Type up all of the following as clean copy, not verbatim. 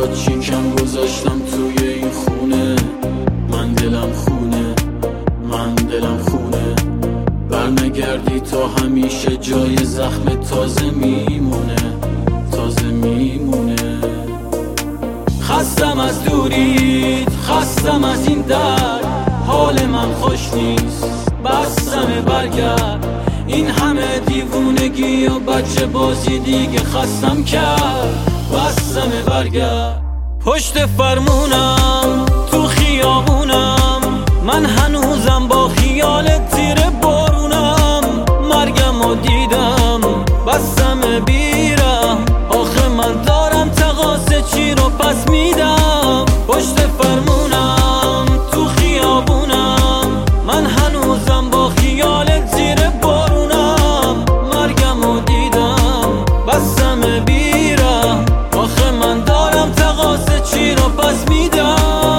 برات چیکم گذاشتم توی این خونه. من دلم خونه، من دلم خونه. برنگردی تا همیشه جای زخم تازه میمونه، تازه میمونه. خستم از دوریت، خستم از این درد، حال من خوش نیست، بستم برگرد. این همه دیوونگی و بچه بازی دیگه خستم کرد، بستم برگرد. پشت فرمونم تو خیابونم، من هنوزم با خیالت زیر بارونم. مرگم و دیدم بستم بیرم، آخه من دارم تقاصه چی رو پس میدم. پشت فرمونم تو خیابونم، من هنوزم با خیالت زیر بارونم. مرگم و دیدم بستم بیرم، آخه من دارم تقاصه چی رو پس میدم.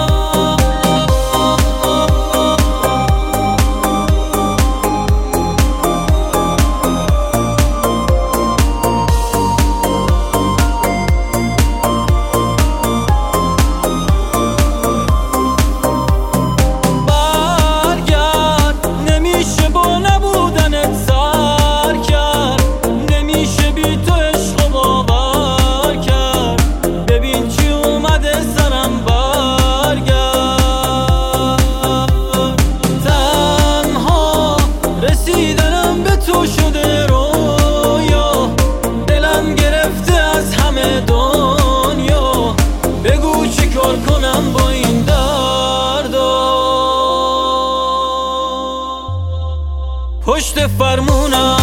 دیدنم به تو شده رویا، دلم گرفته از همه دنیا. بگو چی کار کنم با این دردا. پشت فرمونم